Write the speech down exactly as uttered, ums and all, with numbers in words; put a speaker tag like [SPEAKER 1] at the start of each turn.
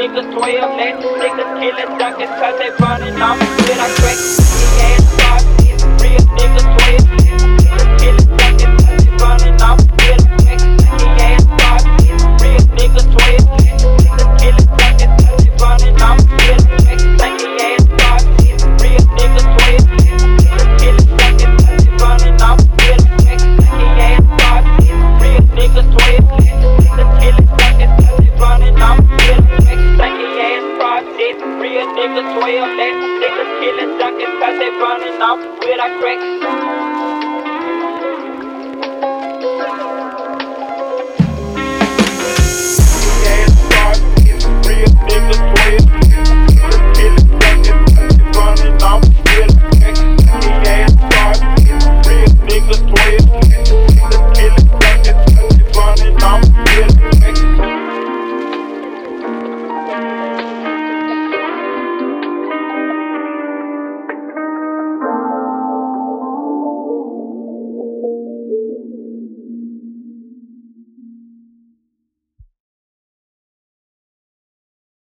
[SPEAKER 1] niggas twelve, let niggas kill it, duckin' cause they running off with a crack. Ass five, real niggas twelve, niggas kill it, duckin' cause they running off with a crack. Ass five, real niggas twelve, niggas kill it, duckin' cause they running off with a crack. Ass five, real niggas twelve, niggas kill it, duckin' cause they running off with a crack. Ass five, real niggas twelve, niggas kill it, duckin' cause they running off with a crack. Ass five, real niggas twelve, let niggas kill it, duckin' cause they running off with a crack.